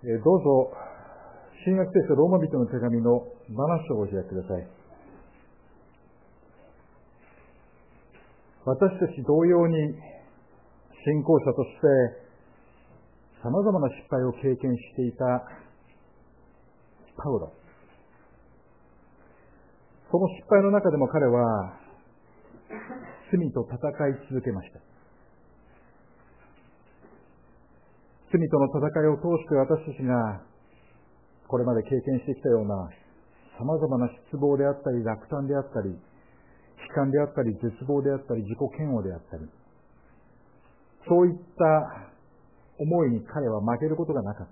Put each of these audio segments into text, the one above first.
どうぞ新約聖書ローマ人の手紙の7章をお開きください。私たち同様に信仰者として様々な失敗を経験していたパウロ。その失敗の中でも彼は罪と戦い続けました。罪との戦いを通して私たちがこれまで経験してきたような様々な失望であったり、落胆であったり、悲観であったり、絶望であったり、自己嫌悪であったり、そういった思いに彼は負けることがなかった。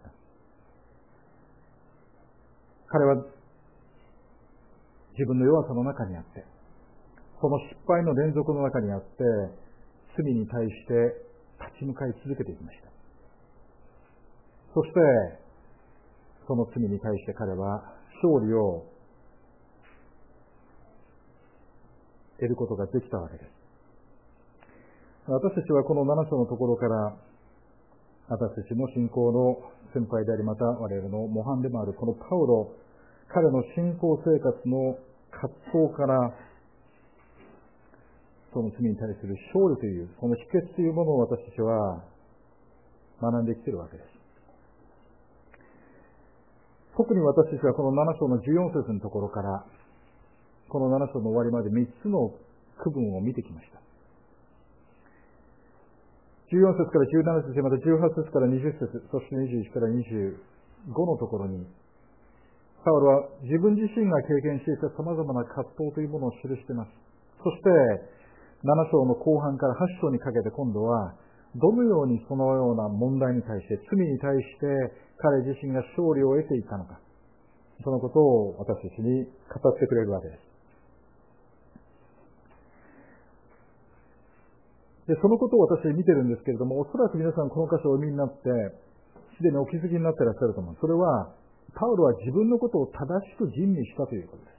彼は自分の弱さの中にあって、その失敗の連続の中にあって、罪に対して立ち向かい続けていきました。そして、その罪に対して彼は勝利を得ることができたわけです。私たちはこの7章のところから、私たちの信仰の先輩であり、また我々の模範でもあるこのパウロ、彼の信仰生活の葛藤から、その罪に対する勝利という、その秘訣というものを私たちは学んできているわけです。特に私たちはこの7章の14節のところから、この7章の終わりまで3つの区分を見てきました。14節から17節、また18節から20節、そして21から25のところに、パウロは自分自身が経験していた様々な葛藤というものを記しています。そして、7章の後半から8章にかけて今度は、どのようにそのような問題に対して、罪に対して彼自身が勝利を得ていったのか、そのことを私たちに語ってくれるわけです。で、そのことを私見てるんですけれども、おそらく皆さんこの箇所をお読みになって、すでにお気づきになっていらっしゃると思う。それは、パウロは自分のことを正しく吟味したということです。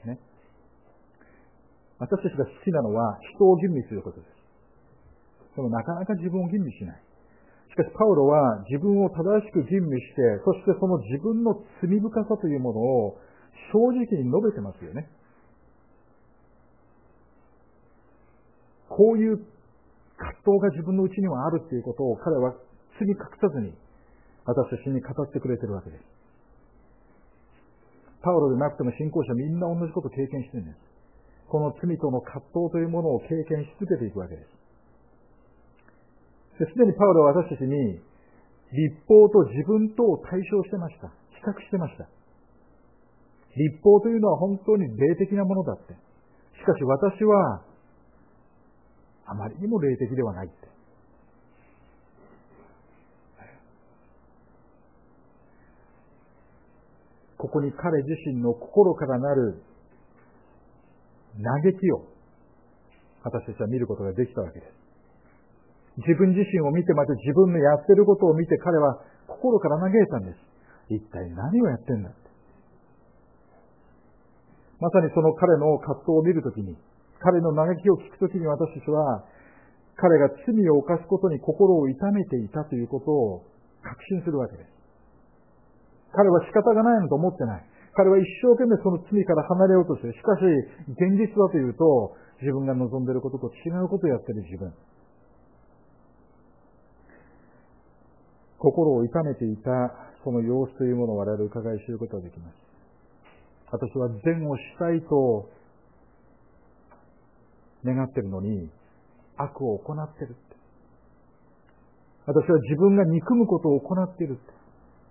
ね。私たちが好きなのは人を吟味することです。でもなかなか自分を吟味しない。しかしパウロは自分を正しく吟味して、そしてその自分の罪深さというものを正直に述べてますよね。こういう葛藤が自分のうちにはあるっていうことを彼は罪隠さずに私たちに語ってくれてるわけです。パウロでなくても信仰者みんな同じことを経験してるんです。この罪との葛藤というものを経験し続けていくわけです。すでにパウロは私たちに律法と自分とを対照してました。比較してました。律法というのは本当に霊的なものだって。しかし私はあまりにも霊的ではないって。ここに彼自身の心からなる嘆きを私たちは見ることができたわけです。自分自身を見て、また自分のやってることを見て彼は心から嘆いたんです。一体何をやってんだって。まさにその彼の葛藤を見るときに、彼の嘆きを聞くときに私たちは、彼が罪を犯すことに心を痛めていたということを確信するわけです。彼は仕方がないのと思ってない。彼は一生懸命その罪から離れようとしている。しかし、現実はというと、自分が望んでいることと違うことをやっている自分。心を痛めていたその様子というものを我々伺い知ることができます。私は善をしたいと願っているのに悪を行っているって。私は自分が憎むことを行っているって。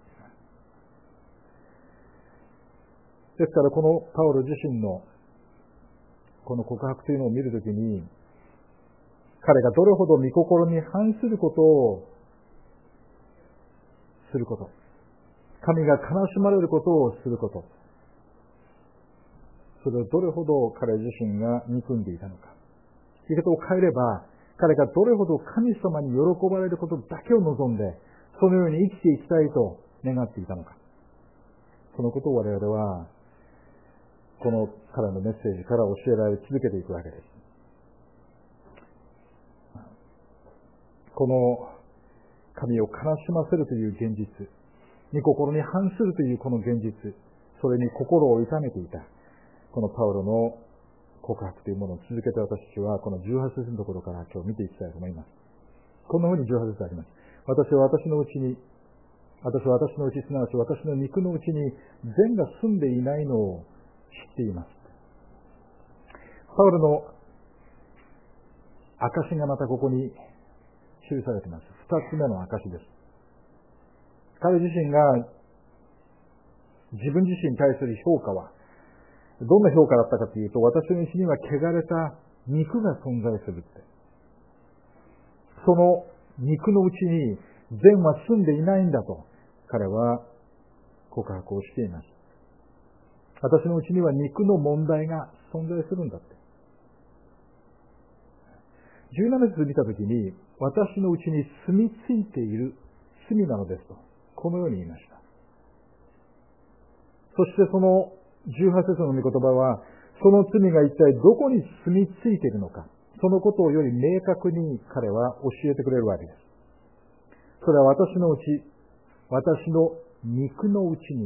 ですからこのパウロ自身のこの告白というのを見るときに、彼がどれほど御心に反することをすること、神が悲しまれることをすること、それをどれほど彼自身が憎んでいたのか。言い方を変えれば、彼がどれほど神様に喜ばれることだけを望んで、そのように生きていきたいと願っていたのか。そのことを我々は、この彼のメッセージから教えられ続けていくわけです。この神を悲しませるという現実、御心に反するというこの現実、それに心を痛めていたこのパウロの告白というものを続けて私たちはこの18節のところから今日見ていきたいと思います。こんなふうに18節あります。私は私のうち、すなわち私の肉のうちに善が住んでいないのを知っています。パウロの証がまたここに記されています。二つ目の証です。彼自身が自分自身に対する評価はどんな評価だったかというと、私のうちには汚れた肉が存在するって。その肉のうちに善は住んでいないんだと彼は告白をしています。私のうちには肉の問題が存在するんだって。17節見たときに、私のうちに住み着いている罪なのですと、このように言いました。そしてその18節の御言葉は、その罪が一体どこに住み着いているのか、そのことをより明確に彼は教えてくれるわけです。それは私のうち、私の肉のうちにって、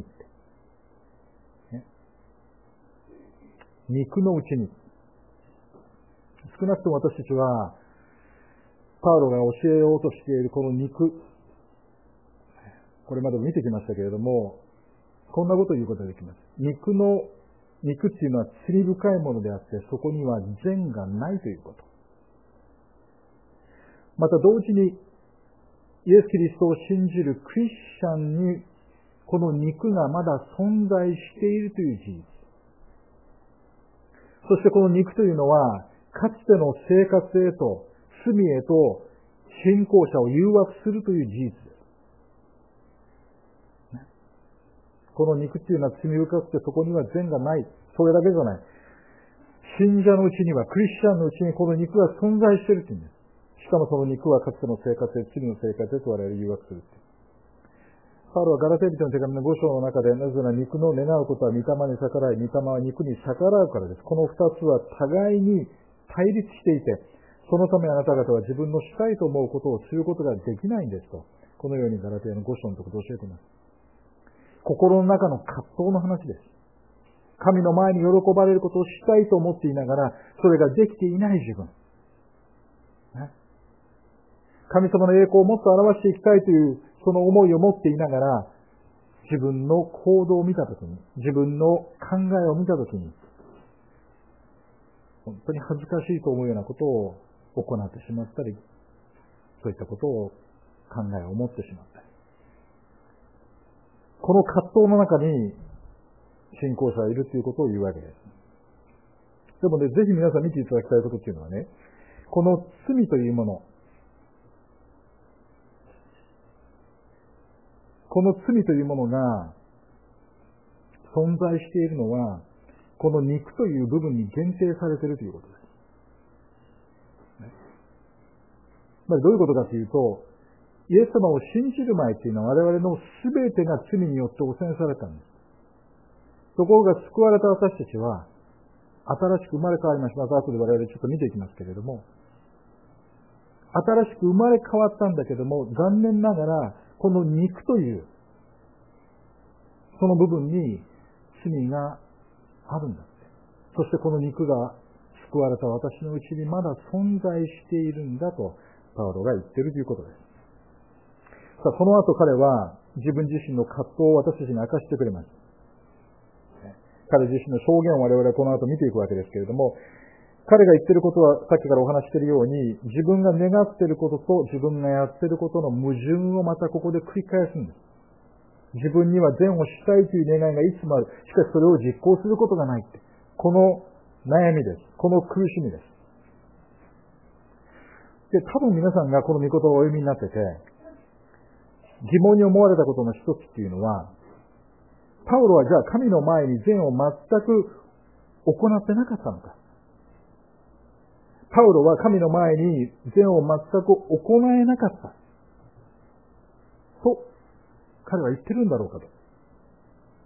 ね、肉のうちに。少なくとも私たちはパウロが教えようとしているこの肉、これまでも見てきましたけれども、こんなことを言うことができます。肉っていうのは罪深いものであって、そこには善がないということ。また同時にイエス・キリストを信じるクリスチャンにこの肉がまだ存在しているという事実。そしてこの肉というのはかつての生活へと罪へと信仰者を誘惑するという事実です。この肉っていうのは罪深くてそこには善がない。それだけじゃない。信者のうちには、クリスチャンのうちにこの肉が存在しているというんです。しかもその肉はかつての生活へ、罪の生活へと我々誘惑する。パウロはガラテヤ人の手紙の5章の中で、なぜなら肉の願うことは御霊に逆らい、御霊は肉に逆らうからです。この二つは互いに対立していて、そのためあなた方は自分のしたいと思うことをすることができないんですと、このようにガラテヤの5章のところで教えています。心の中の葛藤の話です。神の前に喜ばれることをしたいと思っていながら、それができていない自分。神様の栄光をもっと表していきたいというその思いを持っていながら、自分の行動を見たときに、自分の考えを見たときに、本当に恥ずかしいと思うようなことを行ってしまったり、そういったことを考えを持ってしまったり。この葛藤の中に信仰者がいるということを言うわけです。でもね、ぜひ皆さん見ていただきたいことっていうのはね、この罪というもの、この罪というものが存在しているのは、この肉という部分に限定されているということです。どういうことかというと、イエス様を信じる前というのは我々の全てが罪によって汚染されたんです。ところが救われた私たちは、新しく生まれ変わりました。また後で我々ちょっと見ていきますけれども、新しく生まれ変わったんだけども、残念ながら、この肉という、その部分に罪があるんだって。そしてこの肉が救われた私のうちにまだ存在しているんだと、パウロが言っているということです。さあ、その後彼は自分自身の葛藤を私たちに明かしてくれます。彼自身の証言を我々はこの後見ていくわけですけれども、彼が言っていることはさっきからお話しているように、自分が願っていることと自分がやっていることの矛盾をまたここで繰り返すんです。自分には善をしたいという願いがいつもある。しかしそれを実行することがないって。この悩みです。この苦しみです。で、多分皆さんがこの御言葉をお読みになってて、疑問に思われたことの一つっていうのは、パウロはじゃあ神の前に善を全く行ってなかったのか。パウロは神の前に善を全く行えなかったと彼は言ってるんだろうかと。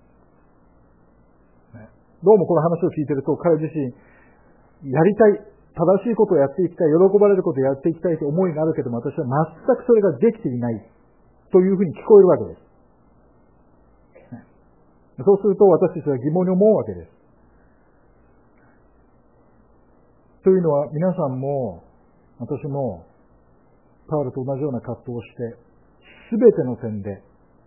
どうもこの話を聞いていると、彼自身やりたい、 正しいことをやっていきたい、喜ばれることをやっていきたいという思いがあるけども、私は全くそれができていないというふうに聞こえるわけです。そうすると私たちは疑問に思うわけです。というのは、皆さんも私もパウロと同じような葛藤をして、すべての点で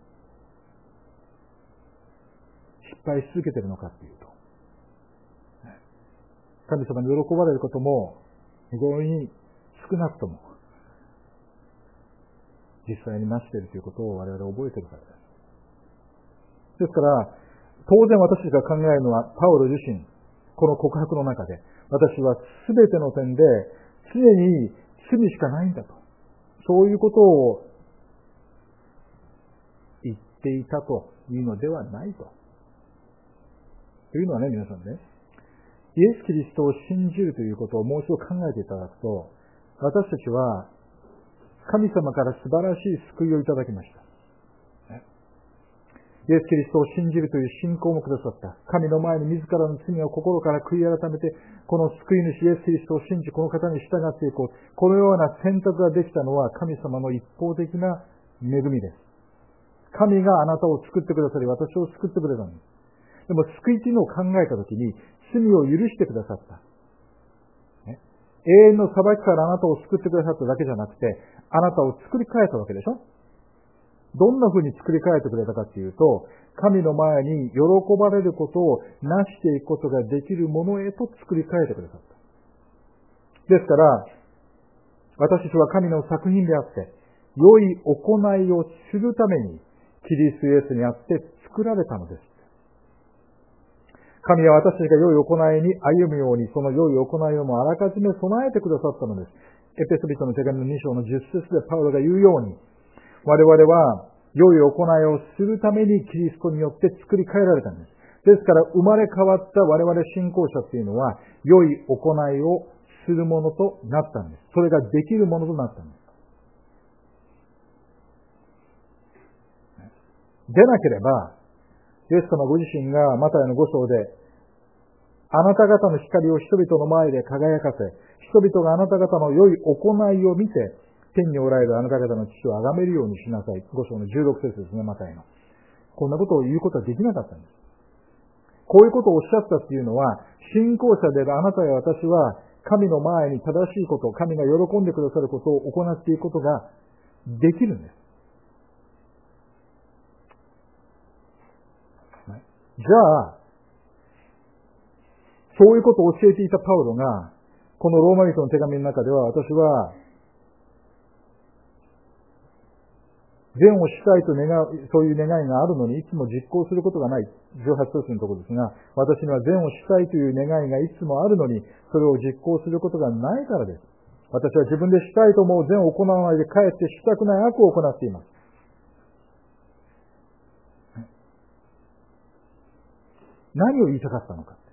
失敗し続けているのかというと、神様に喜ばれることも非常に少なくとも実際になしているということを我々は覚えているからです。ですから当然私たちが考えるのは、パウロ自身この告白の中で、私はすべての点で常に罪しかないんだと、そういうことを言っていたというのではないと。というのはね、皆さんね、イエス・キリストを信じるということをもう一度考えていただくと、私たちは神様から素晴らしい救いをいただきました。イエス・キリストを信じるという信仰もくださった。神の前に自らの罪を心から悔い改めて、この救い主イエス・キリストを信じ、この方に従っていこう。このような選択ができたのは神様の一方的な恵みです。神があなたを救ってくださり、私を救ってくれたんです。でも救いというのを考えたときに、罪を許してくださった。永遠の裁きからあなたを救ってくださっただけじゃなくて、あなたを作り変えたわけでしょ。どんな風に作り変えてくれたかというと、神の前に喜ばれることを成していくことができるものへと作り変えてくださった。ですから、私たちは神の作品であって、良い行いをするために、キリストイエスにあって作られたのです。神は私たちが良い行いに歩むように、その良い行いをもあらかじめ備えてくださったのです。エペソビトの手紙の2章の10節でパウロが言うように、我々は良い行いをするためにキリストによって作り変えられたんです。ですから生まれ変わった我々信仰者っていうのは、良い行いをするものとなったんです。それができるものとなったんです。でなければ、イエス様ご自身がマタイの5章で、あなた方の光を人々の前で輝かせ、人々があなた方の良い行いを見て、天におられるあなた方の父を崇めるようにしなさい。5章の16節ですね、マタイの。こんなことを言うことはできなかったんです。こういうことをおっしゃったっていうのは、信仰者であるあなたや私は、神の前に正しいこと、神が喜んでくださることを行っていくことができるんです。じゃあ、そういうことを教えていたパウロが、このローマ人の手紙の中では、私は、善をしたいと願う、そういう願いがあるのに、いつも実行することがない。18節のところですが、私には善をしたいという願いがいつもあるのに、それを実行することがないからです。私は自分でしたいと思う善を行わないで、かえってしたくない悪を行っています。何を言いたかったのか。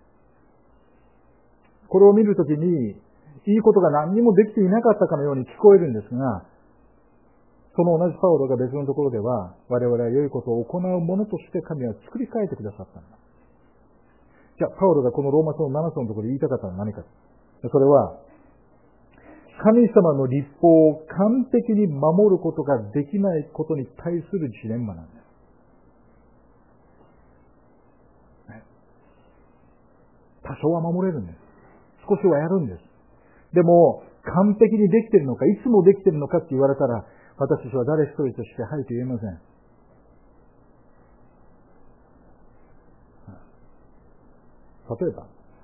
これを見るときに、いいことが何にもできていなかったかのように聞こえるんですが、その同じパウロが別のところでは、我々は良いことを行うものとして神は作り変えてくださったんだ。じゃあ、パウロがこのローマ書の7章のところで言いたかったのは何か。それは、神様の律法を完璧に守ることができないことに対するジレンマなんです。多少は守れるんです。少しはやるんです。でも、完璧にできているのか、いつもできているのかって言われたら、私たちは誰一人としてはいと言えません。例えば、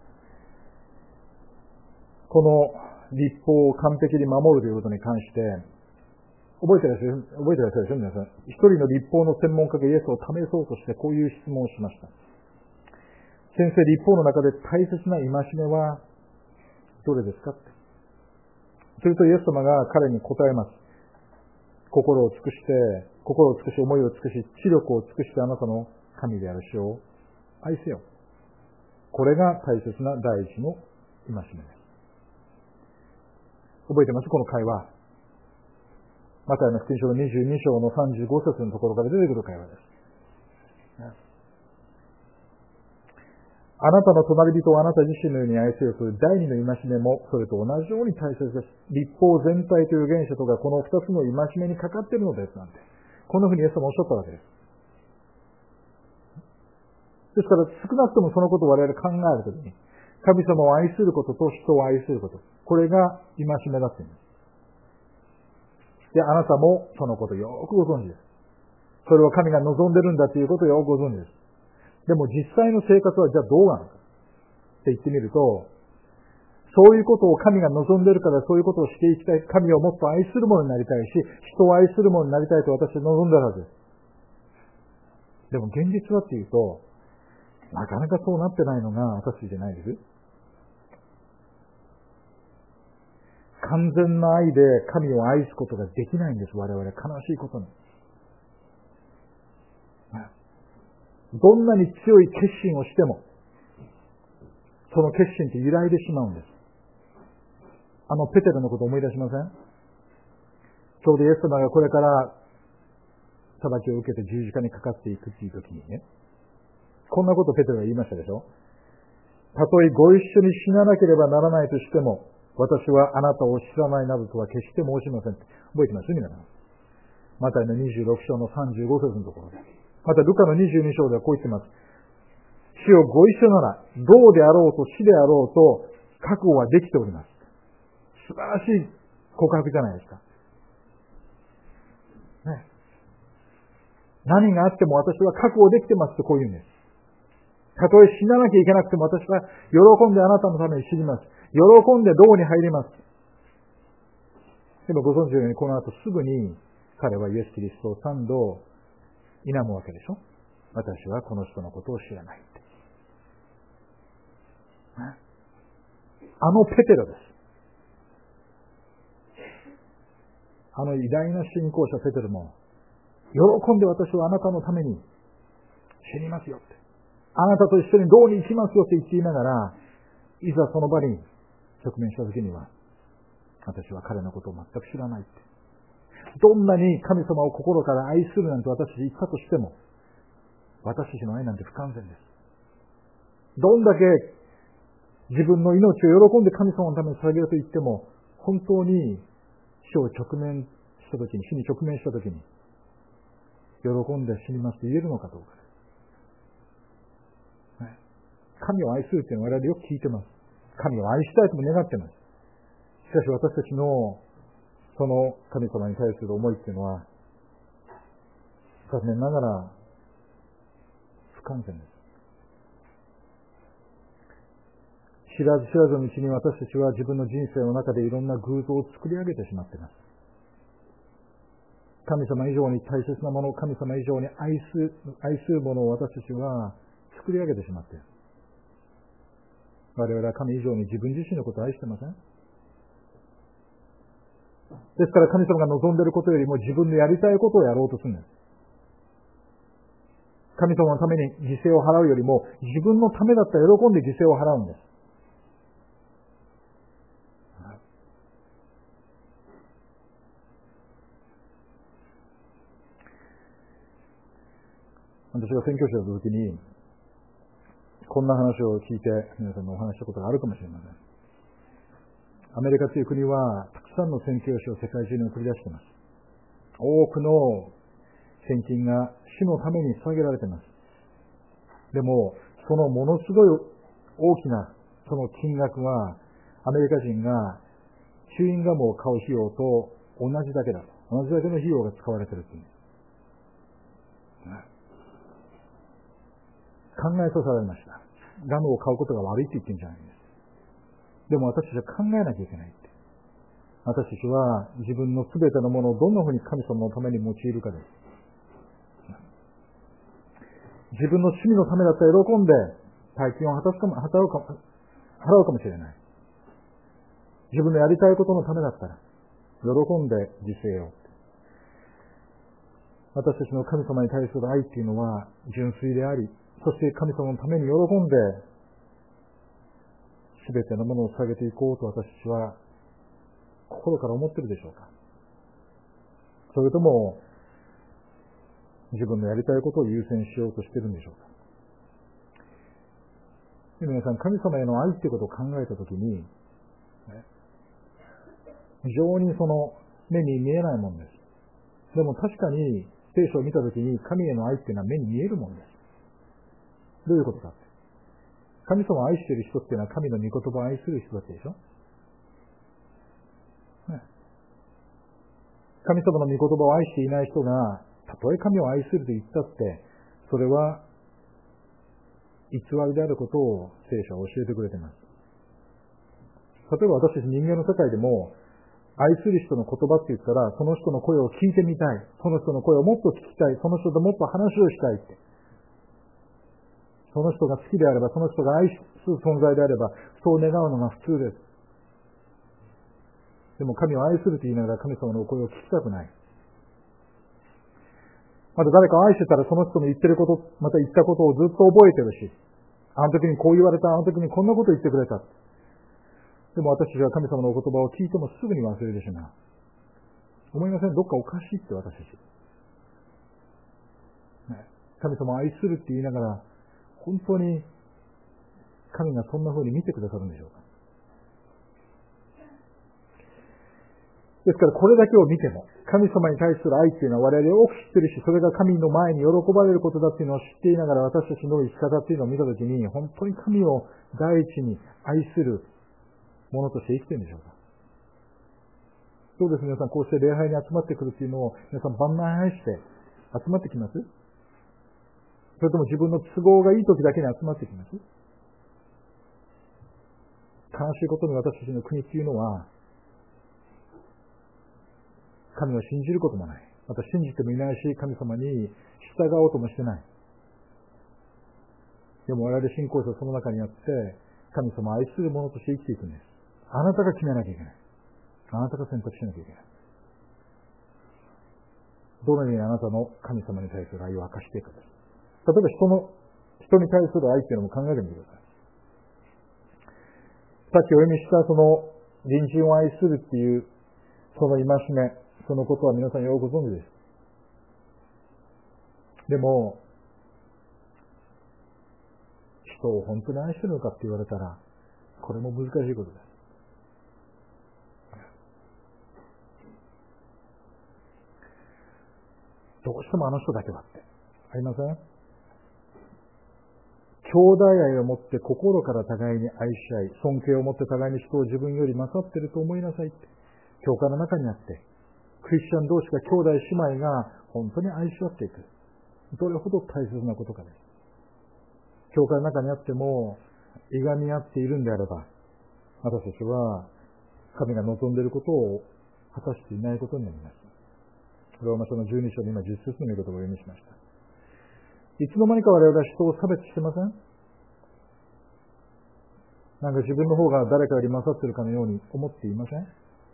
この律法を完璧に守るということに関して、覚えてらっしゃるでしょ皆さん。一人の律法の専門家がイエスを試そうとしてこういう質問をしました。先生、律法の中で大切な戒めはどれですかって。するとイエス様が彼に答えます。心を尽くし、思いを尽くし、知力を尽くしてあなたの神である主を愛せよ。これが大切な第一の戒めです。覚えてますこの会話。マタイの福音書の22章の35節のところから出てくる会話です。 あなたの隣人をあなた自身のように愛せよという第二の戒めもそれと同じように大切です。立法全体という原則とがこの二つの戒めにかかっているのですなんて。こんなふうにイエス様おっしゃったわけです。ですから少なくともそのことを我々考えるときに、神様を愛することと人を愛すること、これが戒めだって言うんです。で、あなたもそのことをよくご存知です。それは神が望んでるんだということをよくご存知です。でも実際の生活はじゃあどうなのかって言ってみると、そういうことを神が望んでるからそういうことをしていきたい。神をもっと愛するものになりたいし、人を愛するものになりたいと私は望んでるはずです。でも現実はっていうと、なかなかそうなってないのが私じゃないです。完全な愛で神を愛すことができないんです、我々。悲しいことに。どんなに強い決心をしても、その決心って揺らいでしまうんです。ペテロのことを思い出しません？ちょうどイエス様がこれから裁きを受けて十字架にかかっていくっていう時にね、こんなことペテロが言いましたでしょ？たとえご一緒に死ななければならないとしても、私はあなたを知らないなどとは決して申しませんって。覚えてます皆さん。マタイの26章の35節のところで。またルカの22章ではこう言ってます。死をご一緒なら、どうであろうと死であろうと覚悟はできております。素晴らしい告白じゃないですか。ね。何があっても私は覚悟できてますとこう言うんです。たとえ死ななきゃいけなくても私は喜んであなたのために死にます。喜んで牢に入ります。でもご存知のようにこの後すぐに彼はイエス・キリストを3度否むわけでしょ。私はこの人のことを知らないって。ペテロです。偉大な信仰者ペテロも喜んで私はあなたのために死にますよって。あなたと一緒に牢に行きますよって言っていながら、いざその場に直面した時には、私は彼のことを全く知らないって。どんなに神様を心から愛するなんて私言ったとしても、私たちの愛なんて不完全です。どんだけ自分の命を喜んで神様のために捧げると言っても、本当に死に直面した時に、喜んで死にますと言えるのかどうかです。神を愛するというのは我々よく聞いてます。神を愛したいとも願ってます。しかし私たちのその神様に対する思いっていうのは、残念ながら不完全です。知らず知らずのうちに私たちは自分の人生の中でいろんな偶像を作り上げてしまっています。神様以上に大切なもの、神様以上に愛するものを私たちは作り上げてしまっている。我々は神以上に自分自身のことを愛してません？ですから神様が望んでいることよりも自分のやりたいことをやろうとするんです。神様のために犠牲を払うよりも自分のためだったら喜んで犠牲を払うんです。私が宣教師だった時にこんな話を聞いて皆さんにお話したことがあるかもしれません。アメリカという国はたくさんの宣教師を世界中に送り出しています。多くの献金が死のために捧げられています。でもそのものすごい大きなその金額はアメリカ人がチューインガムを買う費用と同じだけだと。同じだけの費用が使われているという。考えさせられました。ガムを買うことが悪いって言ってるんじゃないんです。でも私たちは考えなきゃいけないって。私たちは自分のすべてのものをどんなふうに神様のために用いるかです。自分の趣味のためだったら喜んで大金を払うかもしれない。自分のやりたいことのためだったら喜んで犠牲を。私たちの神様に対する愛っていうのは純粋であり、そして神様のために喜んで全てのものを捧げていこうと私たちは心から思っているでしょうか。それとも自分のやりたいことを優先しようとしているんでしょうか。 皆さん、神様への愛ってことを考えたときに、非常にその目に見えないもんです。でも確かに聖書を見たときに神への愛っていうのは目に見えるもんです。どういうことかって。神様を愛している人っていうのは神の御言葉を愛する人たちでしょ。神様の御言葉を愛していない人が、たとえ神を愛すると言ったって、それは偽りであることを聖書は教えてくれています。例えば私たち人間の世界でも、愛する人の言葉って言ったら、その人の声を聞いてみたい。その人の声をもっと聞きたい。その人ともっと話をしたいって。その人が好きであれば、その人が愛する存在であれば、そう願うのが普通です。でも神を愛すると言いながら神様のお声を聞きたくない。また誰かを愛してたらその人の言ってること、また言ったことをずっと覚えてるし、あの時にこう言われた、あの時にこんなこと言ってくれた。でも私たちは神様のお言葉を聞いてもすぐに忘れてしまう。思いません？どっかおかしいって私たち。神様を愛するって言いながら、本当に神がそんな風に見てくださるんでしょうか。ですからこれだけを見ても、神様に対する愛っていうのは我々よく知ってるし、それが神の前に喜ばれることだっていうのを知っていながら私たちの生き方っていうのを見たときに、本当に神を第一に愛するものとして生きてるんでしょうか。そうです、皆さん、こうして礼拝に集まってくるっていうのを皆さん万枚愛して集まってきます？それとも自分の都合がいい時だけに集まってきます？悲しいことに私たちの国っていうのは、神を信じることもない。また信じてもいないし、神様に従おうともしてない。でも我々信仰者はその中にあって、神様を愛する者として生きていくんです。あなたが決めなきゃいけない。あなたが選択しなきゃいけない。どのようにあなたの神様に対する愛を明かしていくかです。例えば人に対する愛っていうのも考えてみてください。さっきお読みしたその隣人を愛するっていうその戒め、そのことは皆さんよくご存知です。でも、人を本当に愛してるのかって言われたら、これも難しいことです。どうしてもあの人だけはってありません？兄弟愛を持って心から互いに愛し合い、尊敬を持って互いに人を自分より勝っていると思いなさいって。教会の中にあって、クリスチャン同士が兄弟姉妹が本当に愛し合っていく。どれほど大切なことかです。教会の中にあっても、いがみ合っているんであれば、私たちは神が望んでいることを果たしていないことになります。ローマ書の12章に今10節の御言葉を読みしました。いつの間にか我々は人を差別してません？なんか自分の方が誰かより勝っているかのように思っていません？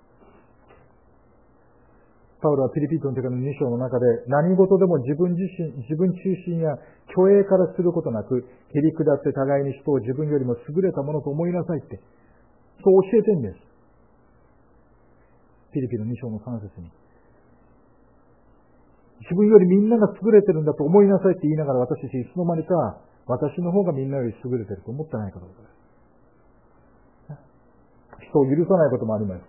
パウロはピリピリトの手紙の2章の中で、何事でも自分中心や虚栄からすることなく、へり下って互いに人を自分よりも優れたものと思いなさいって、そう教えてんです。ピリピリの2章の3節に。自分よりみんなが優れてるんだと思いなさいって言いながら、私たちいつの間にか私の方がみんなより優れてると思ってないかということです。人を許さないこともあります。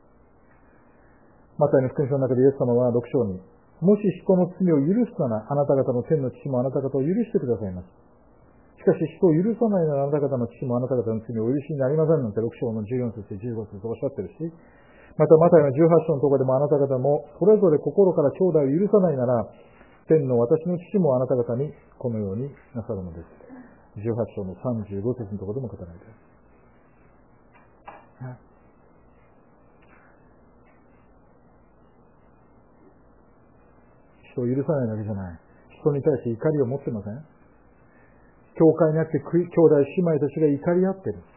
マタイの福音書の中でイエス様は6章に、もし人の罪を許すなら、あなた方の天の父もあなた方を許してくださいます。しかし人を許さないなら、あなた方の父もあなた方の罪をお許しになりませんなんて6章の14節15節とおっしゃってるし、またマタイの18章のところでもあなた方もそれぞれ心から兄弟を許さないなら、天の私の父もあなた方にこのようになさるのです。18章の35節のところでも語られています。人を許さないだけじゃない。人に対して怒りを持ってません？教会にあって兄弟姉妹たちが怒り合ってる。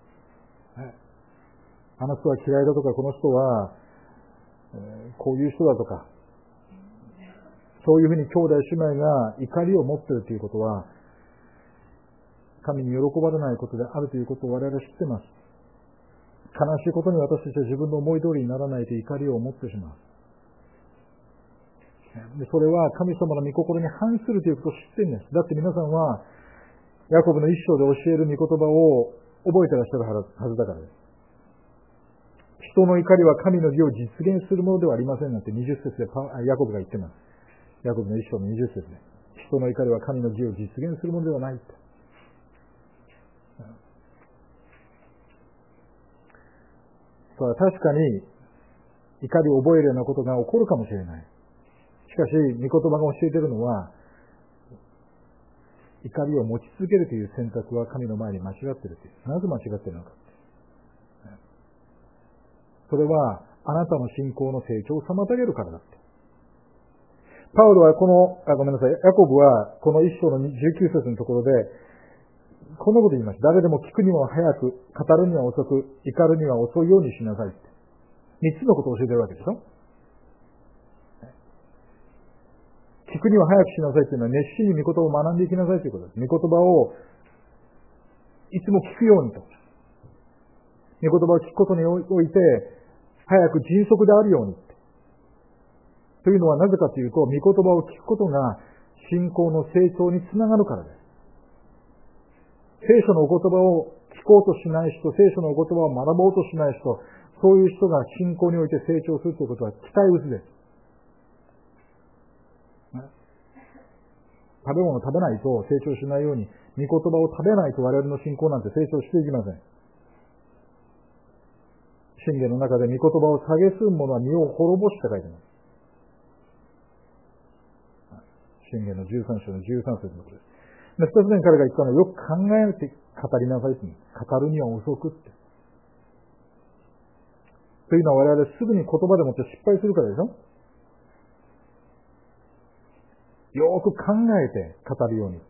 あの人は嫌いだとか、この人は、こういう人だとか、そういうふうに兄弟姉妹が怒りを持っているということは、神に喜ばれないことであるということを我々は知っています。悲しいことに私たちは自分の思い通りにならないと怒りを持ってしまう。でそれは神様の御心に反するということを知っているんです。だって皆さんは、 ヤコブの一章で教える御言葉を覚えてらっしゃるはずだからです。人の怒りは神の義を実現するものではありませんなんて20節でヤコブが言ってます。ヤコブの一章の20節で。人の怒りは神の義を実現するものではないと。確かに怒りを覚えるようなことが起こるかもしれない。しかし、御言葉が教えているのは、怒りを持ち続けるという選択は神の前に間違っているという。なぜ間違っているのか。それは、あなたの信仰の成長を妨げるからだって。パウロはヤコブはこの一章の19節のところで、このこと言いました。誰でも聞くには早く、語るには遅く、怒るには遅いようにしなさいって。三つのことを教えてるわけでしょ。聞くには早くしなさいっていうのは、熱心に御言葉を学んでいきなさいということです。御言葉をいつも聞くようにと。御言葉を聞くことにおいて、早く迅速であるように。というのはなぜかというと、御言葉を聞くことが信仰の成長につながるからです。聖書のお言葉を聞こうとしない人、聖書のお言葉を学ぼうとしない人、そういう人が信仰において成長するということは期待薄です。食べ物を食べないと成長しないように、御言葉を食べないと我々の信仰なんて成長していきません。箴言の中で御言葉を蔑む者は身を滅ぼしって書いてます。箴言の13章の13節のことです。二つ目に彼が言ったのは、よく考えて語りなさいって。語るには遅くって。というのは我々すぐに言葉でもって失敗するからでしょ。よく考えて語るようにって。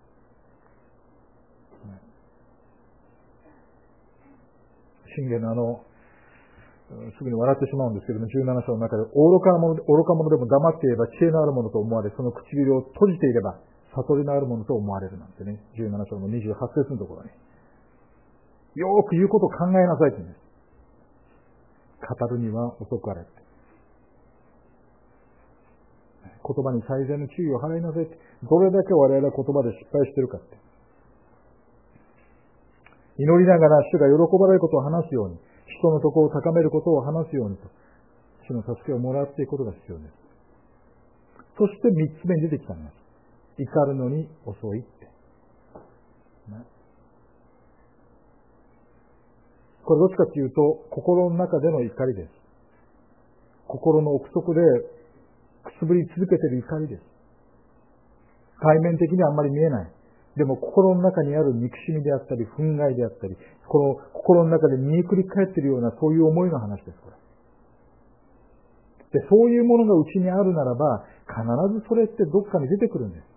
箴言のすぐに笑ってしまうんですけども、17章の中で、愚か者でも黙っていれば知恵のあるものと思われ、その唇を閉じていれば悟りのあるものと思われるなんてね、17章の28節のところに。よく言うことを考えなさいって言うんです。語るには遅くあれって。言葉に最善の注意を払いなさいって。どれだけ我々は言葉で失敗してるかって。祈りながら主が喜ばれることを話すように、人の徳を高めることを話すようにと、主の助けをもらっていくことが必要です。そして三つ目に出てきたんです。怒るのに遅いって。これどっちかというと、心の中での怒りです。心の奥底でくすぶり続けている怒りです。外面的にはあんまり見えない。でも心の中にある憎しみであったり、憤慨であったり、この心の中で見えくり返っているようなそういう思いの話です、これ。で、そういうものがうちにあるならば、必ずそれってどっかに出てくるんです。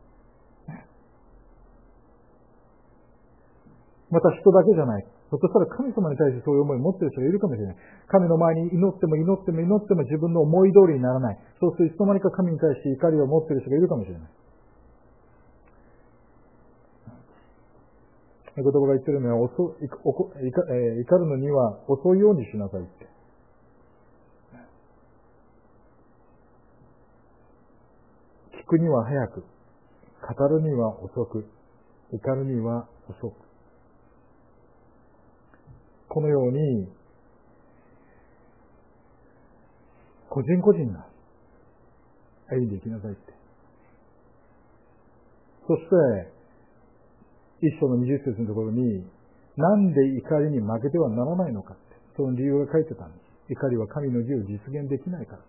また人だけじゃない。ひょっとしたら神様に対してそういう思いを持っている人がいるかもしれない。神の前に祈っても自分の思い通りにならない。そうするといつの間にか神に対して怒りを持っている人がいるかもしれない。言葉が言ってるのは、怒るのには遅いようにしなさいって。聞くには早く、語るには遅く、怒るには遅く。このように、個人個人が歩んでいきなさいって。そして、一章の20節のところに、なんで怒りに負けてはならないのかって、その理由が書いてたんです。怒りは神の義を実現できないからって。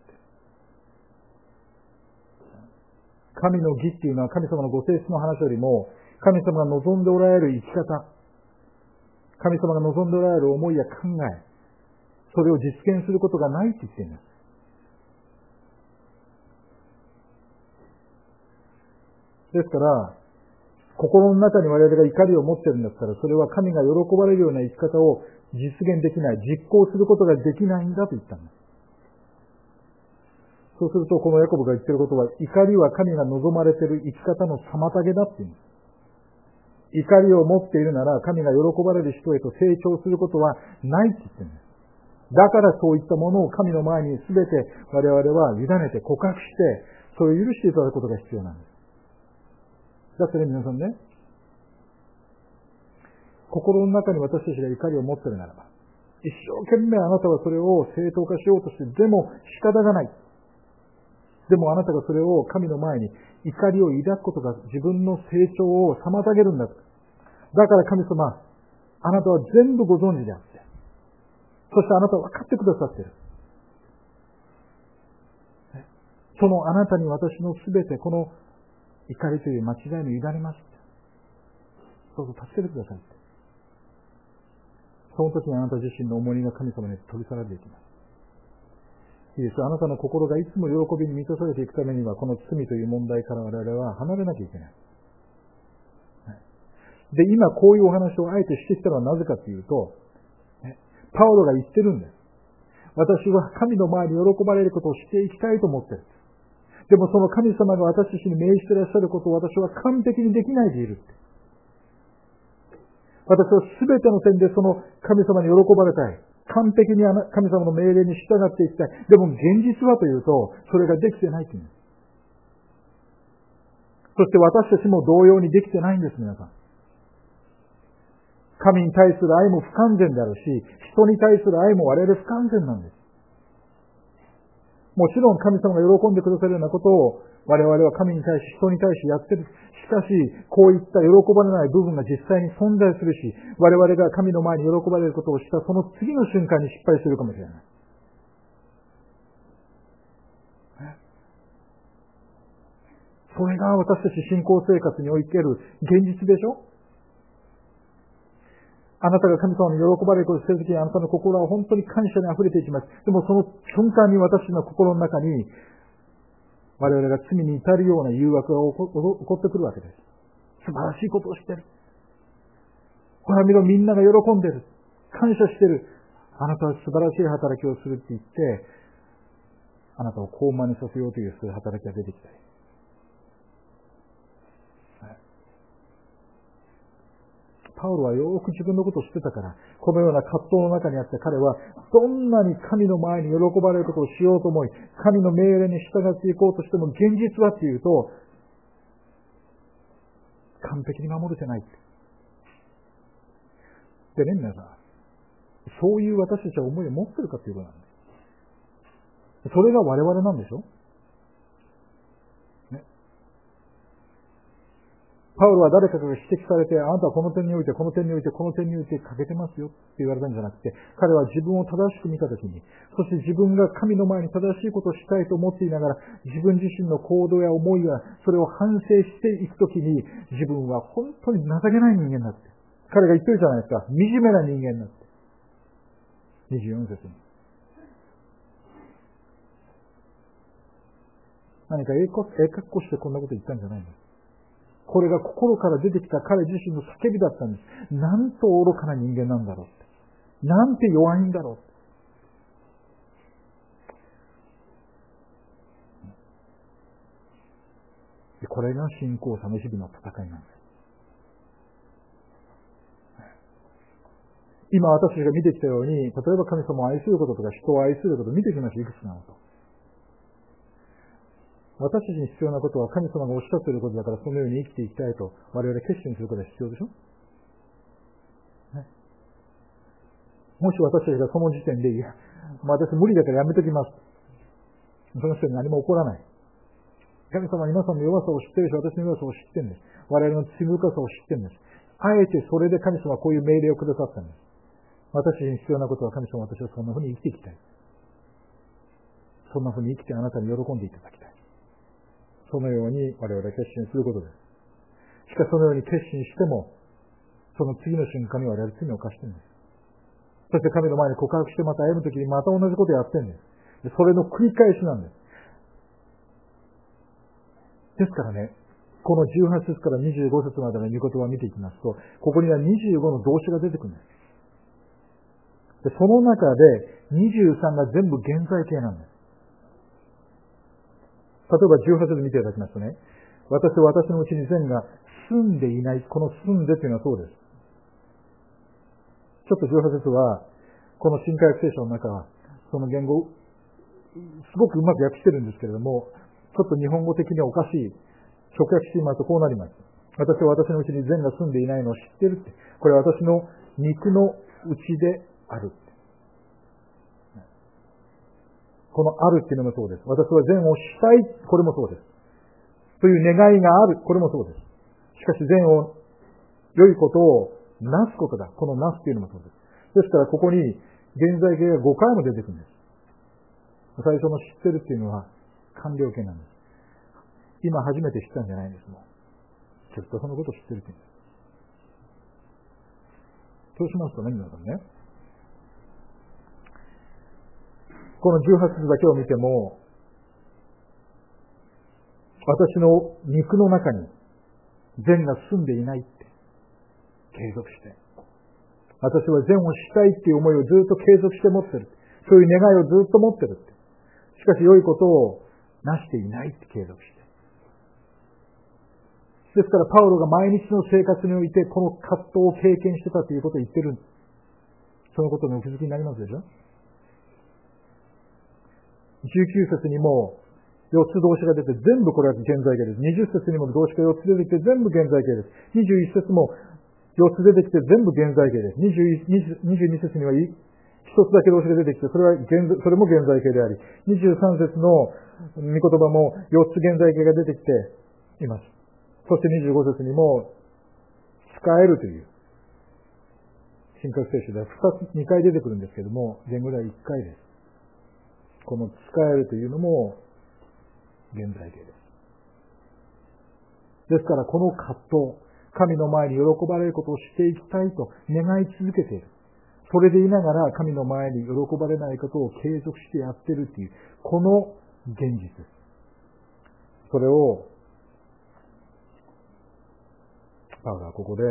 神の義っていうのは神様のご性質の話よりも、神様が望んでおられる生き方、神様が望んでおられる思いや考え、それを実現することがないって言っています。ですから、心の中に我々が怒りを持っているんだったら、それは神が喜ばれるような生き方を実現できない、実行することができないんだと言ったんです。そうすると、このヤコブが言っていることは、怒りは神が望まれている生き方の妨げだって言うんです。怒りを持っているなら、神が喜ばれる人へと成長することはないって言ってるんです。だからそういったものを神の前に全て我々は委ねて告白して、それを許していただくことが必要なんです。だってね、皆さんね、 心の中に私たちが怒りを持っているならば、一生懸命あなたはそれを正当化しようとして、でも仕方がない。でもあなたがそれを神の前に怒りを抱くことが自分の成長を妨げるんだと。だから神様、あなたは全部ご存知であって、そしてあなたは分かってくださっている。そのあなたに私のすべてこの怒りという間違いの委ねます。どうぞ助けてください。その時にあなた自身の重荷が神様に取り去られていきます。いいです。あなたの心がいつも喜びに満たされていくためには、この罪という問題から我々は離れなきゃいけない。で、今こういうお話をあえてしてきたのはなぜかというと、パウロが言ってるんです。私は神の前に喜ばれることをしていきたいと思っている。でもその神様が私たちに命じていらっしゃることを私は完璧にできないでいる。私はすべての点でその神様に喜ばれたい。完璧に神様の命令に従っていきたい。でも現実はというと、それができてないというんです。そして私たちも同様にできてないんです、皆さん。神に対する愛も不完全であるし、人に対する愛も我々不完全なんです。もちろん神様が喜んでくださるようなことを我々は神に対し、人に対しやってる。しかし、こういった喜ばれない部分が実際に存在するし、我々が神の前に喜ばれることをしたその次の瞬間に失敗するかもしれない。それが私たち信仰生活における現実でしょ。あなたが神様に喜ばれることをしているときにあなたの心は本当に感謝に溢れていきます。でもその瞬間に私の心の中に我々が罪に至るような誘惑が起こってくるわけです。素晴らしいことをしている。ほら見ろ、みんなが喜んでいる。感謝している。あなたは素晴らしい働きをするって言って、あなたを高慢にさせようというそういう働きが出てきたり。パウロはよく自分のことを知ってたから、このような葛藤の中にあって彼は、どんなに神の前に喜ばれることをしようと思い、神の命令に従っていこうとしても、現実はっていうと、完璧に守れてない。でね、皆さん、そういう私たちは思いを持ってるかということなんです。それが我々なんでしょ。パウロは誰かが指摘されて、あなたはこの点において、この点において、この点において欠けてますよって言われたんじゃなくて、彼は自分を正しく見たときに、そして自分が神の前に正しいことをしたいと思っていながら、自分自身の行動や思いや、それを反省していくときに、自分は本当に情けない人間だって。彼が言ってるじゃないですか。惨めな人間だって。24節に。何かええ格好してこんなこと言ったんじゃないんです。これが心から出てきた彼自身の叫びだったんです。なんと愚かな人間なんだろうって。なんて弱いんだろうって。これが信仰者の日々の戦いなんです。今私たちが見てきたように、例えば神様を愛することとか人を愛することを見てきました。いくつなのと。私たちに必要なことは神様がおっしゃっていることだから、そのように生きていきたいと我々決心することが必要でしょ、ね、もし私たちがその時点で、いや、私無理だからやめときます。その人に何も起こらない。神様は皆さんの弱さを知っているし、私の弱さを知っているんです。我々の罪深さを知っているんです。あえてそれで神様はこういう命令をくださったんです。私たちに必要なことは神様、私はそんなふうに生きていきたい。そんなふうに生きてあなたに喜んでいただきたい。そのように我々は決心することです。しかしそのように決心しても、その次の瞬間に我々罪を犯しているんです。そして神の前に告白してまた歩むときにまた同じことをやっているんです。それの繰り返しなんです。ですからね、この18節から25節までの御言葉を見ていきますと、ここには25の動詞が出てくるんです。でその中で23が全部現在形なんです。例えば18節見ていただきますとね、私のうちに善が住んでいない、この住んでというのはそうです。ちょっと18節は、この新科学聖書の中は、その言語、すごくうまく訳してるんですけれども、ちょっと日本語的にはおかしい、直訳してみますとこうなります。 私は私のうちに善が住んでいないのを知ってるって。これは私の肉のうちであるって。このあるっていうのもそうです。私は善をしたい。これもそうです。という願いがある。これもそうです。しかし善を、良いことをなすことだ。このなすっていうのもそうです。ですからここに現在形が5回も出てくるんです。最初の知ってるっていうのは完了形なんです。今初めて知ったんじゃないんです。もうずっとそのことを知ってるっていうんです。そうしますとね、皆さんね、この18節だけを見ても、私の肉の中に善が住んでいないって継続して、私は善をしたいっていう思いをずっと継続して持ってる。そういう願いをずっと持ってるって。しかし良いことをなしていないって継続して。ですからパウロが毎日の生活においてこの葛藤を経験してたということを言ってる。そのことにお気づきになりますでしょ。19節にも4つ動詞が出て全部これは現在形です。20節にも動詞が4つ出てきて全部現在形です。21節も4つ出てきて全部現在形です。22節には1つだけ動詞が出てきて、それも現在形であり、23節の御言葉も4つ現在形が出てきています。そして25節にも使えるという新約聖書では2回出てくるんですけども、前後では1回です。この使えるというのも現在形です。ですからこの葛藤、神の前に喜ばれることをしていきたいと願い続けている。それでいながら神の前に喜ばれないことを継続してやっているという、この現実です。それをパウロはここで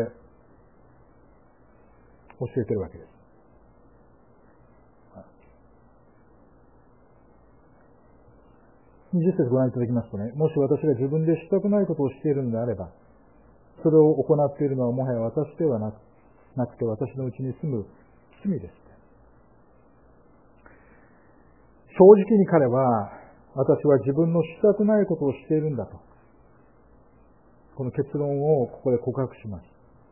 教えているわけです。20節ご覧いただきますとね、もし私が自分でしたくないことをしているのであれば、それを行っているのはもはや私ではなくて私のうちに住む罪です。正直に彼は、私は自分のしたくないことをしているんだと、この結論をここで告白します。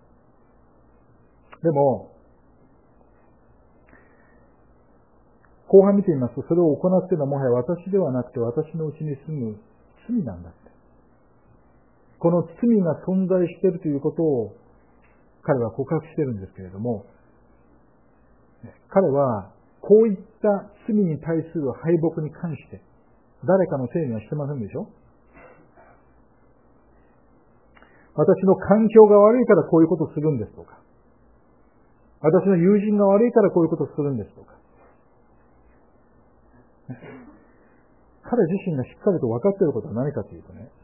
でも後半見てみますと、それを行っているのはもはや私ではなくて私のうちに住む罪なんだって。この罪が存在しているということを彼は告白しているんですけれども、彼はこういった罪に対する敗北に関して誰かのせいにはしてませんでしょ。私の環境が悪いからこういうことをするんですとか、私の友人が悪いからこういうことをするんですとか、彼自身がしっかりと分かっていることは何かというとね、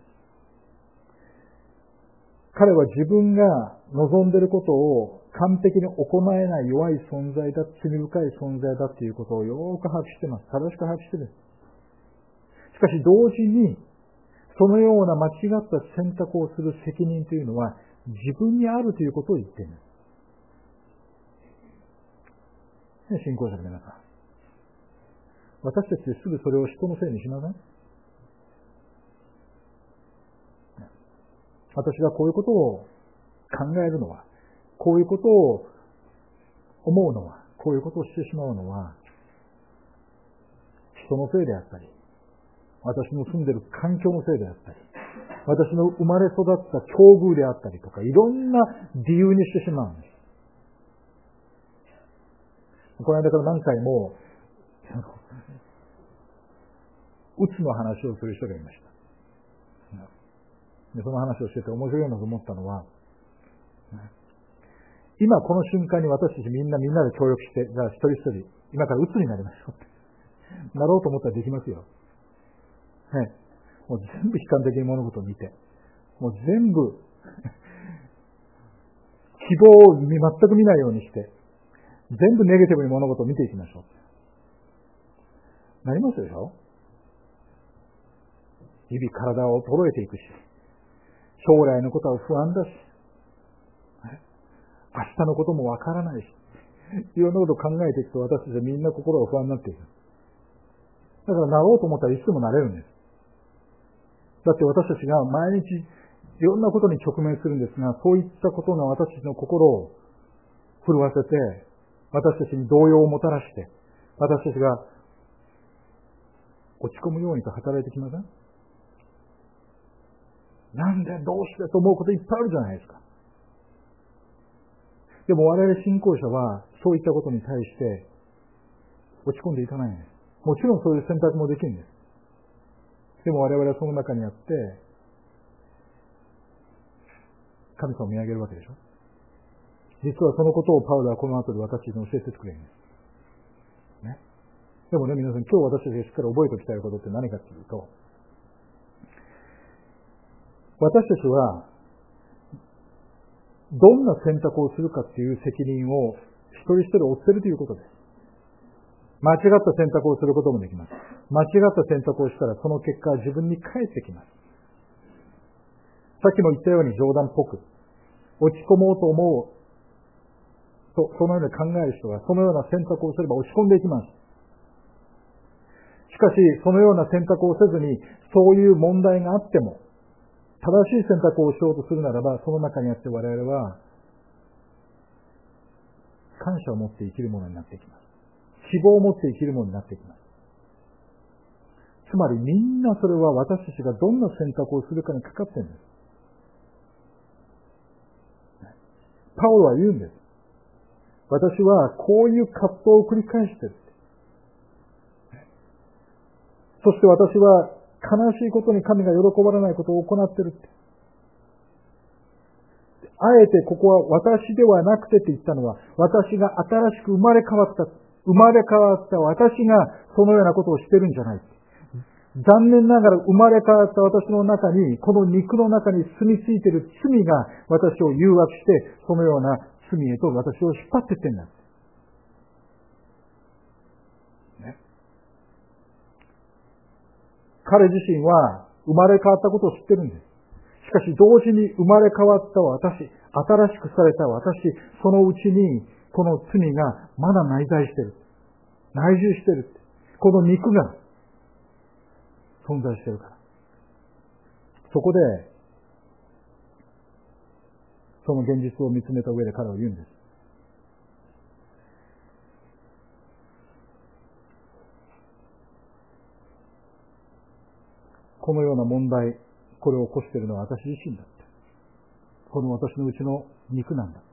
彼は自分が望んでいることを完璧に行えない弱い存在だ、罪深い存在だということをよく把握しています。正しく把握している。しかし同時に、そのような間違った選択をする責任というのは自分にあるということを言っている。信仰者の皆さん、私たちですぐそれを人のせいにしません？私がこういうことを考えるのは、こういうことを思うのは、こういうことをしてしまうのは人のせいであったり、私の住んでいる環境のせいであったり、私の生まれ育った境遇であったりとか、いろんな理由にしてしまうんです。この間から何回もうつの話をする人がいました。でその話をしてて面白いなと思ったのは、今この瞬間に私たちみんなで協力して、じゃあ一人一人今からうつになりましょうってなろうと思ったらできますよ。ね、もう全部悲観的に物事を見て、もう全部希望を全く見ないようにして、全部ネガティブに物事を見ていきましょう。なりますでしょ。日々体を衰えていくし、将来のことは不安だし、明日のこともわからないし、いろんなことを考えていくと私たちはみんな心が不安になっていく。だからなろうと思ったらいつでもなれるんです。だって私たちが毎日いろんなことに直面するんですが、そういったことが私たちの心を震わせて、私たちに動揺をもたらして、私たちが落ち込むようにと働いてきません？なんでどうしてと思うこといっぱいあるじゃないですか。でも我々信仰者はそういったことに対して落ち込んでいかないんです。もちろんそういう選択もできるんです。でも我々はその中にあって神様を見上げるわけでしょ。実はそのことをパウロはこの後で私たちに教えてくれるんです。ね。でもね、皆さん今日私たちがしっかり覚えておきたいことって何かというと、私たちはどんな選択をするかっていう責任を一人一人負っているということです。間違った選択をすることもできます。間違った選択をしたらその結果は自分に返ってきます。さっきも言ったように冗談っぽく、落ち込もうと思うと、そのように考える人はそのような選択をすれば落ち込んでいきます。しかし、そのような選択をせずに、そういう問題があっても、正しい選択をしようとするならば、その中にあって我々は、感謝を持って生きるものになっていきます。希望を持って生きるものになっていきます。つまりみんなそれは私たちがどんな選択をするかにかかっているんです。パウロは言うんです。私はこういう葛藤を繰り返している。そして私は悲しいことに神が喜ばれないことを行っているって。あえてここは私ではなくてって言ったのは、私が新しく生まれ変わった私がそのようなことをしてるんじゃない。残念ながら生まれ変わった私の中に、この肉の中に住み着いている罪が私を誘惑して、そのような罪へと私を引っ張っていってんだ。ね。彼自身は生まれ変わったことを知ってるんです。しかし同時に生まれ変わった私、新しくされた私、そのうちにこの罪がまだ内在している。内住している。この肉が存在しているから。そこで、その現実を見つめた上で彼は言うんです。このような問題、これを起こしているのは私自身だって。この私のうちの肉なんだって。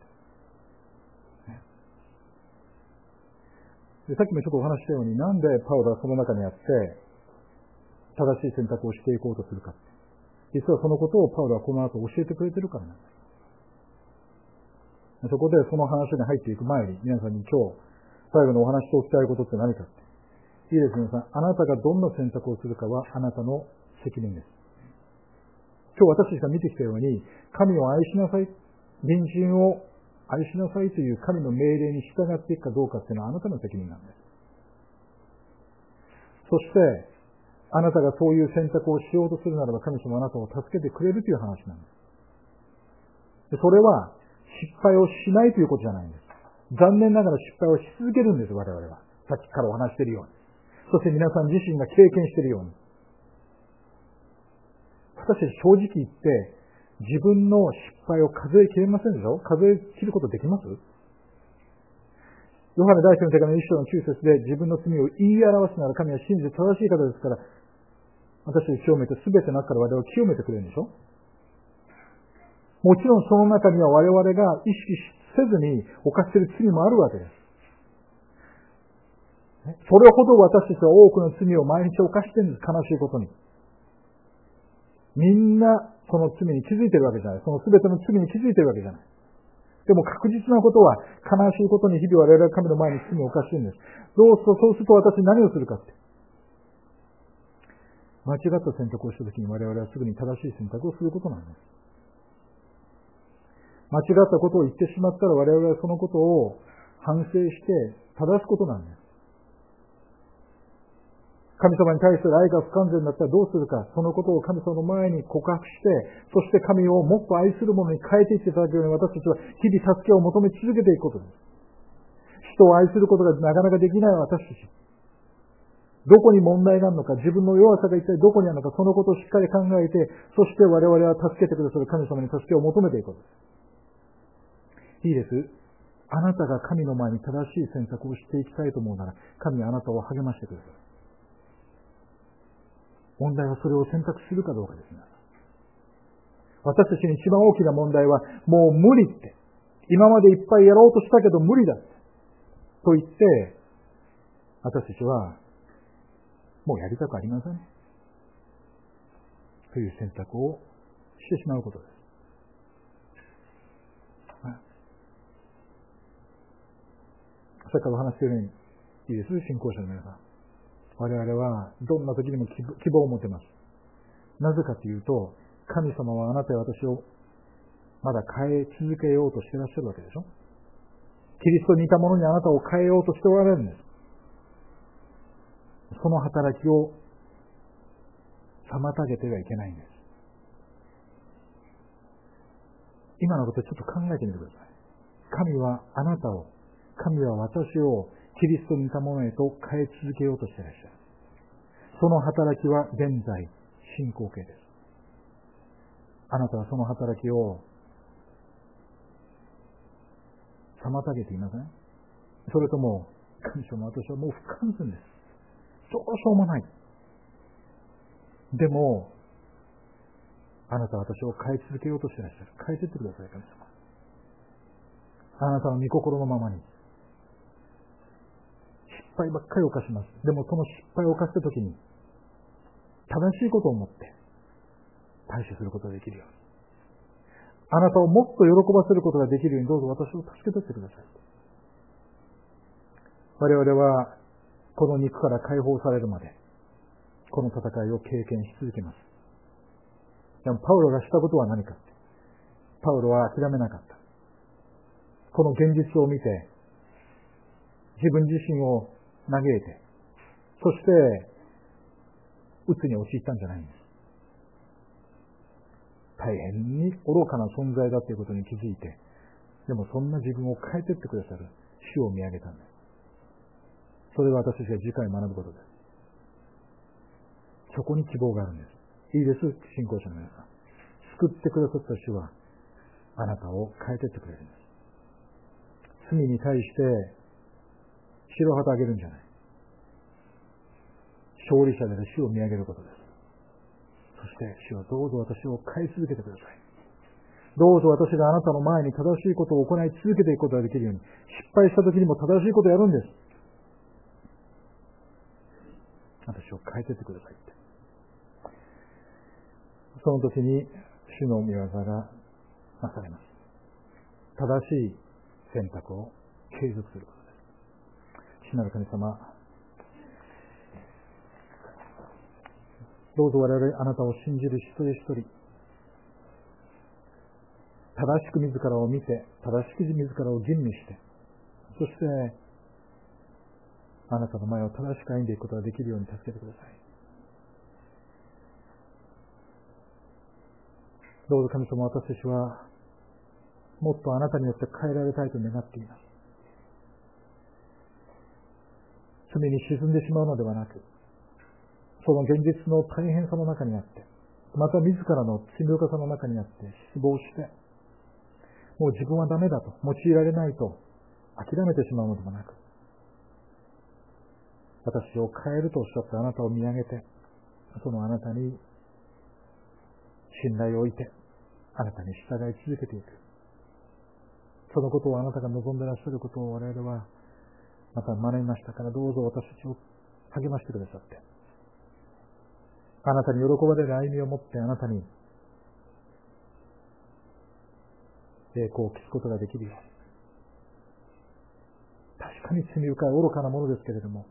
で、さっきもちょっとお話したように、なんでパウロはその中にあって、正しい選択をしていこうとするか。実はそのことをパウロはこの後教えてくれてるからなんです。そこでその話に入っていく前に、皆さんに今日、最後のお話しておきたいことって何かって。いいです皆さん。あなたがどんな選択をするかはあなたの責任です。今日私たちが見てきたように、神を愛しなさい、隣人を愛しなさいという神の命令に従っていくかどうかっていうのはあなたの責任なんです。そして、あなたがそういう選択をしようとするならば神様はあなたを助けてくれるという話なんです。それは失敗をしないということじゃないんです。残念ながら失敗をし続けるんです、我々は。さっきからお話しているように。そして皆さん自身が経験しているように。私たち正直言って、自分の失敗を数えきれませんでしょ？数え切ることできます？ヨハネ第一の手紙の一章の9節で、自分の罪を言い表すなら神は真実正しい方ですから、私たちを清めて全ての中から我々を清めてくれるんでしょ。もちろんその中には我々が意識せずに犯している罪もあるわけです。それほど私たちは多くの罪を毎日犯しているんです。悲しいことに。みんなその罪に気づいているわけじゃない。その全ての罪に気づいているわけじゃない。でも確実なことは、悲しいことに日々我々は神の前に罪を犯しているんです。そうすると私何をするかって。間違った選択をしたときに我々はすぐに正しい選択をすることなんです。間違ったことを言ってしまったら我々はそのことを反省して正すことなんです。神様に対する愛が不完全だったらどうするか、そのことを神様の前に告白して、そして神をもっと愛するものに変えていっていただくように私たちは日々助けを求め続けていくことです。人を愛することがなかなかできない私たち。 どこに問題があるのか、自分の弱さが一体どこにあるのか、そのことをしっかり考えて、そして我々は助けてくださる神様に助けを求めていくことです。いいです。あなたが神の前に正しい選択をしていきたいと思うなら、神はあなたを励ましてくださる。問題はそれを選択するかどうかですね。私たちに一番大きな問題は、もう無理って。今までいっぱいやろうとしたけど無理だって。と言って、私たちは、もうやりたくありません。という選択をしてしまうことです。さっきからお話しているように、いいです、信仰者の皆さん。我々はどんな時にも希望を持てます。なぜかというと、神様はあなたや私をまだ変え続けようとしていらっしゃるわけでしょ。キリストに似たものにあなたを変えようとしておられるんです。その働きを妨げてはいけないんです。今のことをちょっと考えてみてください。神はあなたを、神は私をキリストに似たものへと変え続けようとしていらっしゃる。その働きは現在進行形です。あなたはその働きを妨げていません？それとも、神様、私はもう不完全です。どうしようもない。でも、あなたは私を変え続けようとしていらっしゃる。変えていってください、神様。あなたの御心のままに。失敗ばっかり犯します。でもその失敗を犯したときに、正しいことを思って対処することができるように。あなたをもっと喜ばせることができるように、どうぞ私を助けてってください。我々はこの肉から解放されるまで、この戦いを経験し続けます。でもパウロがしたことは何かって。パウロは諦めなかった。この現実を見て、自分自身を嘆いて、そして鬱に陥ったんじゃないんです。大変に愚かな存在だということに気づいて、でもそんな自分を変えていってくださる主を見上げたんです。それは私たちが次回学ぶことです。そこに希望があるんです。いいです、信仰者の皆さん。救ってくださった主はあなたを変えていってくれるんです。罪に対して白旗あげるんじゃない。勝利者である主を見上げることです。そして主はどうぞ私を変え続けてください。どうぞ私があなたの前に正しいことを行い続けていくことができるように、失敗した時にも正しいことをやるんです。私を変えていってくださいって。その時に主の御業がなされます。正しい選択を継続することです。主なる神様、どうぞ我々あなたを信じる一人一人、正しく自らを見て、正しく自らを吟味して、そしてあなたの前を正しく歩んでいくことができるように助けてください。どうぞ神様、私たちはもっとあなたによって変えられたいと願っています。罪に沈んでしまうのではなく、その現実の大変さの中にあって、また自らの罪深さの中にあって失望して、もう自分はダメだと、用いられないと諦めてしまうのではなく、私を変えるとおっしゃったあなたを見上げて、そのあなたに信頼を置いて、あなたに従い続けていく。そのことをあなたが望んでいらっしゃることを我々はまた学びましたから、どうぞ私たちを励ましてくださって、あなたに喜ばれる歩みを持ってあなたに栄光を期すことができるように。確かに罪深い愚かなものですけれども、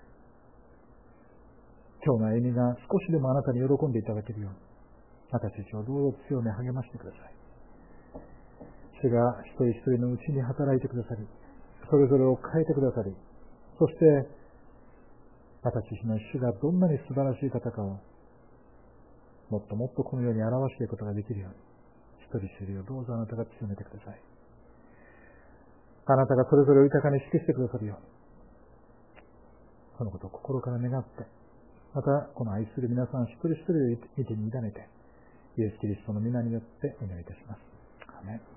今日の歩みが少しでもあなたに喜んでいただけるように、私たちをどうぞ強め励ましてください。主が一人一人のうちに働いてくださり、それぞれを変えてくださり、そして私たちの主がどんなに素晴らしい方かをもっともっとこのように表していくことができるように、一人一人をどうぞあなたが強めてください。あなたがそれぞれを豊かに指揮してくださるように、 そのことを心から願って、またこの愛する皆さん一人一人を見てに委ねて、イエス・キリストの皆によってお祈りいたします。アーメン。